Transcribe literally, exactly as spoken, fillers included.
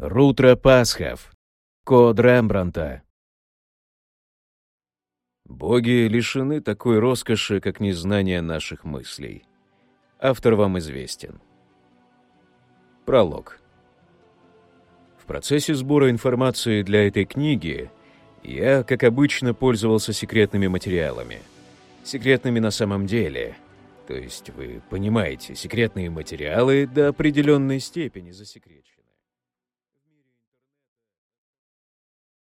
Рутро Пасхов. Код Рембрандта. Боги лишены такой роскоши, как незнание наших мыслей. Автор вам известен. Пролог. В процессе сбора информации для этой книги я, как обычно, пользовался секретными материалами. Секретными на самом деле. То есть, вы понимаете, секретные материалы до определенной степени засекречены.